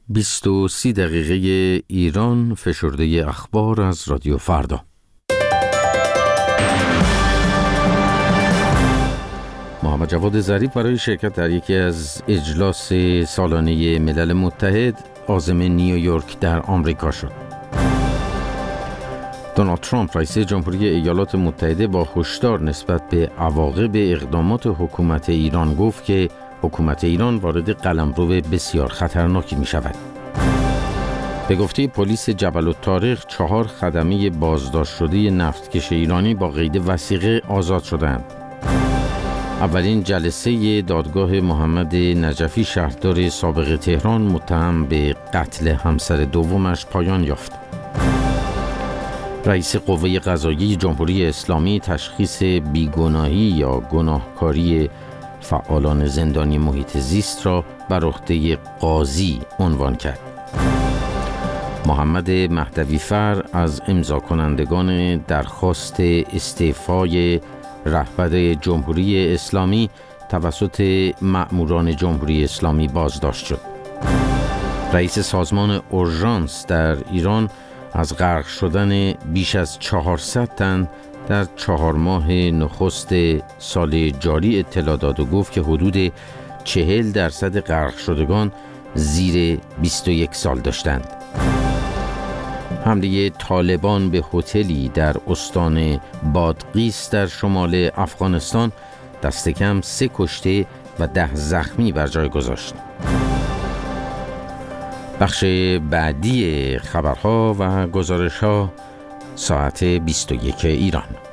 20:30 ایران، فشرده اخبار از رادیو فردا. محمد جواد ظریف برای شرکت در یکی از اجلاس سالانه ملل متحد عازم نیویورک در آمریکا شد. دونالد ترامپ رئیس جمهوری ایالات متحده با هشدار نسبت به عواقب اقدامات حکومت ایران گفت که حکومت ایران وارد قلمرو بسیار خطرناکی می شود. به گفته پلیس جبل الطارق 4 خدمه بازداشت شده نفتکش ایرانی با قید وثیقه آزاد شدند. اولین جلسه دادگاه محمد نجفی شهردار سابق تهران متهم به قتل همسر دومش پایان یافت. رئیس قوه قضاییه جمهوری اسلامی تشخیص بیگناهی یا گناهکاری فعالان زندانی محیط زیست را بر عهده قاضی عنوان کرد. محمد مهدوی‌فر از امضا کنندگان درخواست استعفای رهبر جمهوری اسلامی توسط مأموران جمهوری اسلامی بازداشت شد. رئیس سازمان اورژانس در ایران از غرق شدن بیش از 400 تن در 4 ماه نخست سال جاری اطلاع داد و گفت که حدود 40% غرق شدگان زیر 21 سال داشتند. حمله طالبان به هتلی در استان بادغیس در شمال افغانستان دست کم 3 کشته و 10 زخمی بر جای گذاشت. بخش بعدی خبرها و گزارش‌ها ساعت 21 ایران.